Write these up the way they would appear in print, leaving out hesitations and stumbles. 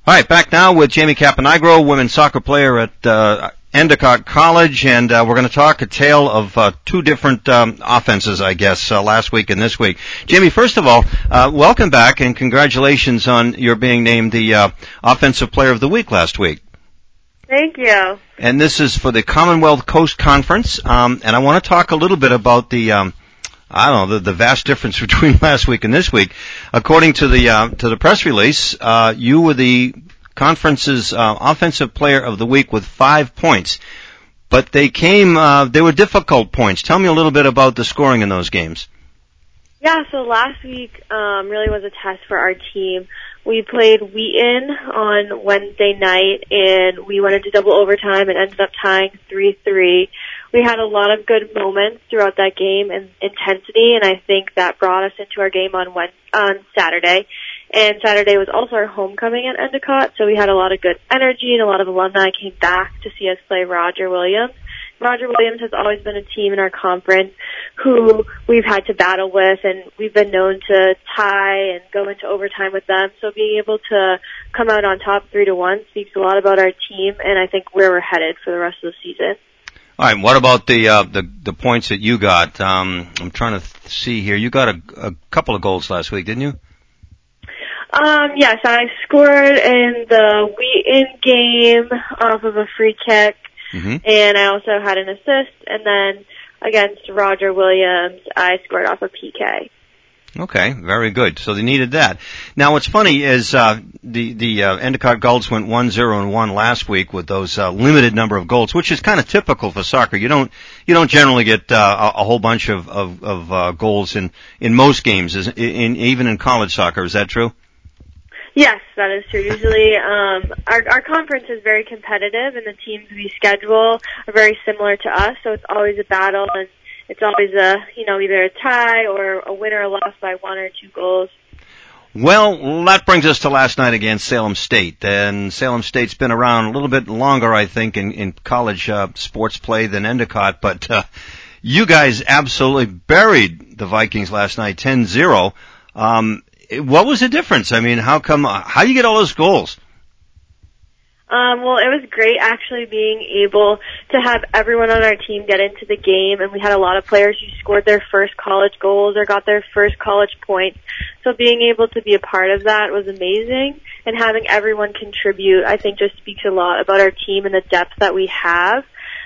All right, back now with Jamie Caponigro, women's soccer player at Endicott College, and we're going to talk a tale of two different offenses, I guess, last week and this week. Jamie, first of all, welcome back and congratulations on your being named the Offensive Player of the Week last week. Thank you. And this is for the Commonwealth Coast Conference, and I want to talk a little bit about the the vast difference between last week and this week. According to the press release, you were the conference's offensive player of the week with 5 points. But they were difficult points. Tell me a little bit about the scoring in those games. Yeah, so last week really was a test for our team. We played Wheaton on Wednesday night, and we went into double overtime and ended up tying 3-3. We had a lot of good moments throughout that game and intensity, and I think that brought us into our game on Saturday. And Saturday was also our homecoming at Endicott, so we had a lot of good energy, and a lot of alumni came back to see us play Roger Williams. Roger Williams has always been a team in our conference who we've had to battle with, and we've been known to tie and go into overtime with them. So being able to come out on top 3-1 speaks a lot about our team, and I think where we're headed for the rest of the season. All right. What about the points that you got? I'm trying to see here. You got a couple of goals last week, didn't you? Yes, I scored in the Wheaton game off of a free kick, and I also had an assist. And then against Roger Williams, I scored off a PK. Okay, very good. So they needed that. Now, what's funny is the Endicott Gulls went 1-0-1 last week with those limited number of goals, which is kind of typical for soccer. You don't generally get a whole bunch of goals in most games, even in college soccer. Is that true? Yes, that is true. Usually, our conference is very competitive, and the teams we schedule are very similar to us. So it's always a battle, and it's always either a tie or a win or a loss by 1 or 2 goals. Well, that brings us to last night against Salem State. And Salem State's been around a little bit longer, I think, in college sports play than Endicott. But you guys absolutely buried the Vikings last night, 10-0. What was the difference? I mean, how do you get all those goals? Well, it was great actually being able to have everyone on our team get into the game, and we had a lot of players who scored their first college goals or got their first college points. So being able to be a part of that was amazing, and having everyone contribute, I think, just speaks a lot about our team and the depth that we have.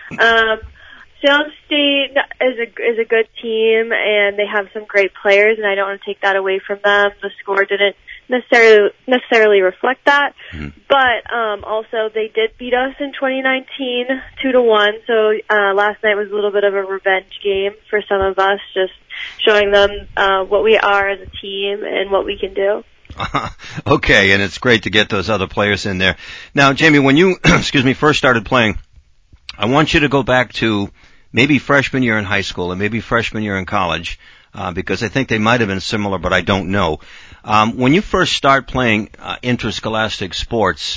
Salem State is a good team, and they have some great players, and I don't want to take that away from them. The score didn't necessarily reflect that, but also they did beat us in 2019 2-1. So last night was a little bit of a revenge game for some of us, just showing them what we are as a team and what we can do. Okay, and it's great to get those other players in there. Now, Jamie, when you first started playing, I want you to go back to maybe freshman year in high school and maybe freshman year in college, because I think they might have been similar, but I don't know. When you first start playing interscholastic sports,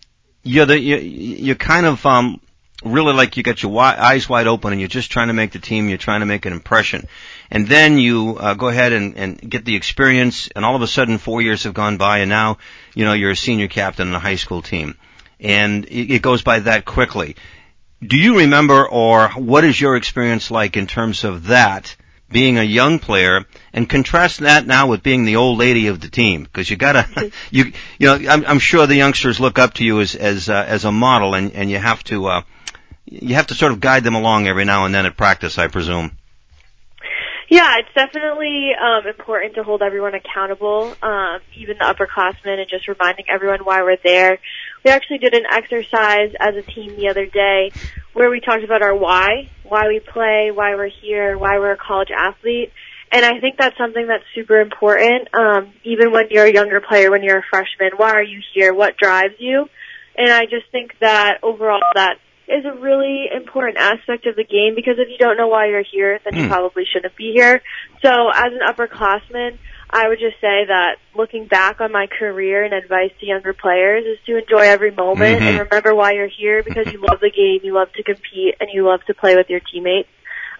you're kind of really like you got your eyes wide open and you're just trying to make the team, you're trying to make an impression. And then you go ahead and get the experience, and all of a sudden 4 years have gone by, and now you're a senior captain on a high school team. And it goes by that quickly. Do you remember, or what is your experience like in terms of that, being a young player, and contrast that now with being the old lady of the team? Because you gotta, I'm sure the youngsters look up to you as a model, and you have to sort of guide them along every now and then at practice, I presume. Yeah, it's definitely important to hold everyone accountable, even the upperclassmen, and just reminding everyone why we're there. We actually did an exercise as a team the other day where we talked about our why we play, why we're here, why we're a college athlete. And I think that's something that's super important, even when you're a younger player, when you're a freshman. Why are you here? What drives you? And I just think that overall that is a really important aspect of the game, because if you don't know why you're here, then you probably shouldn't be here. So as an upperclassman, I would just say that looking back on my career and advice to younger players is to enjoy every moment and remember why you're here, because you love the game, you love to compete, and you love to play with your teammates.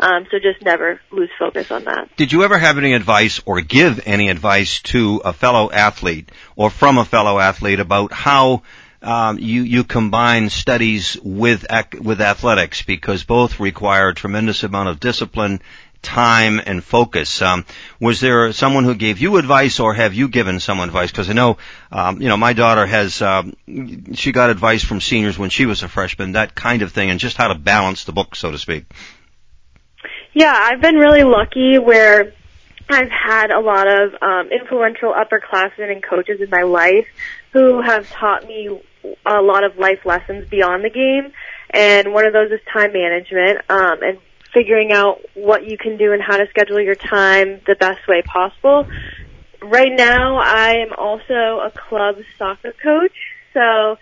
So just never lose focus on that. Did you ever have any advice or give any advice to a fellow athlete or from a fellow athlete about how you combine studies with athletics, because both require a tremendous amount of discipline, time, and focus? Was there someone who gave you advice, or have you given someone advice? Because I know, my daughter she got advice from seniors when she was a freshman, that kind of thing, and just how to balance the book, so to speak. Yeah, I've been really lucky where I've had a lot of influential upperclassmen and coaches in my life who have taught me a lot of life lessons beyond the game, and one of those is time management, and figuring out what you can do and how to schedule your time the best way possible. Right now, I am also a club soccer coach, so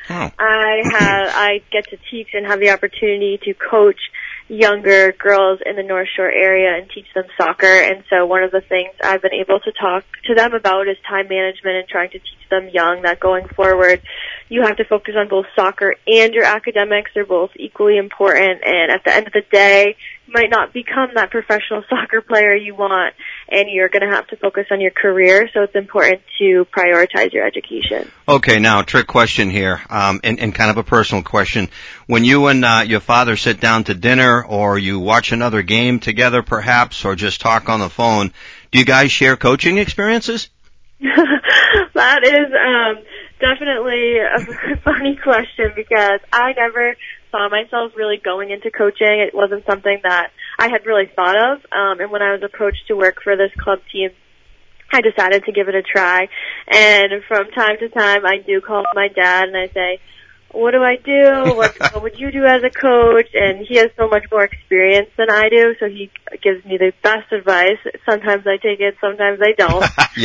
I get to teach and have the opportunity to coach younger girls in the North Shore area and teach them soccer. And so one of the things I've been able to talk to them about is time management and trying to teach them young that going forward, you have to focus on both soccer and your academics. They're both equally important. And at the end of the day, you might not become that professional soccer player you want, and you're going to have to focus on your career. So it's important to prioritize your education. Okay, now, trick question here, and kind of a personal question. When you and your father sit down to dinner, or you watch another game together perhaps, or just talk on the phone, do you guys share coaching experiences? That is definitely a funny question, because I never saw myself really going into coaching. It wasn't something that I had really thought of, and when I was approached to work for this club team, I decided to give it a try. And from time to time, I do call my dad and I say, what do I do? What would you do as a coach? And he has so much more experience than I do, so he gives me the best advice. Sometimes I take it, sometimes I don't.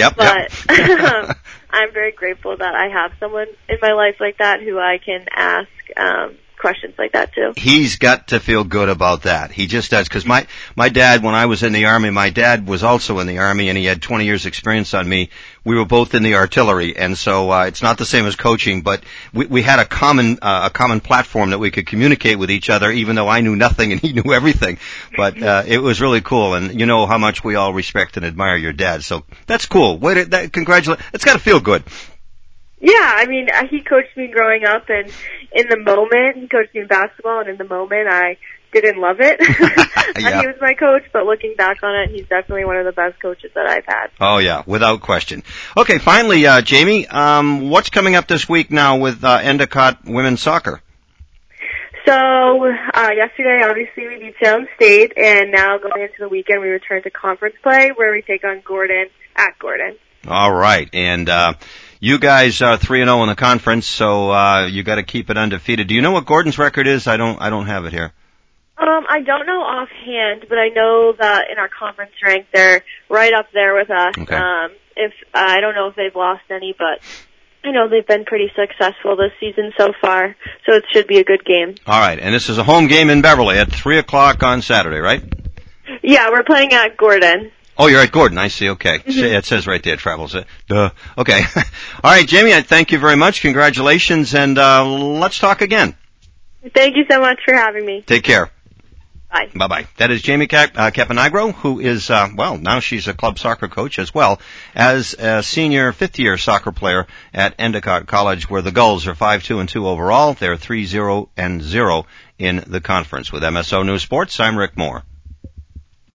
But I'm very grateful that I have someone in my life like that who I can ask questions like that too. He's got to feel good about that. He just does, because my dad, when I was in the Army, my dad was also in the Army, and he had 20 years experience on me. We were both in the artillery, and so it's not the same as coaching, but we had a common platform that we could communicate with each other, even though I knew nothing and he knew everything. But it was really cool, and you know how much we all respect and admire your dad, so that's cool. Congratulations. It's got to feel good. Yeah, I mean, he coached me growing up, and in the moment, he coached me in basketball, and in the moment, I didn't love it. Yeah. He was my coach, but looking back on it, he's definitely one of the best coaches that I've had. Oh, yeah, without question. Okay, finally, Jamie, what's coming up this week now with Endicott women's soccer? So, yesterday, obviously, we beat Salem State, and now going into the weekend, we return to conference play, where we take on Gordon at Gordon. All right, and you guys are 3-0 in the conference, so you got to keep it undefeated. Do you know what Gordon's record is? I don't have it here. I don't know offhand, but I know that in our conference rank, they're right up there with us. Okay. I don't know if they've lost any, but I know they've been pretty successful this season so far, so it should be a good game. All right, and this is a home game in Beverly at 3 o'clock on Saturday, right? Yeah, we're playing at Gordon. Oh, you're at Gordon. I see. Okay. Mm-hmm. It says right there, travels it. Duh. Okay. All right, Jamie, I thank you very much. Congratulations, and let's talk again. Thank you so much for having me. Take care. Bye. Bye-bye. That is Jamie Caponigro, who is, now she's a club soccer coach as well as a senior fifth-year soccer player at Endicott College, where the Gulls are 5-2-2 overall. They're 3-0-0 in the conference. With MSO News Sports, I'm Rick Moore.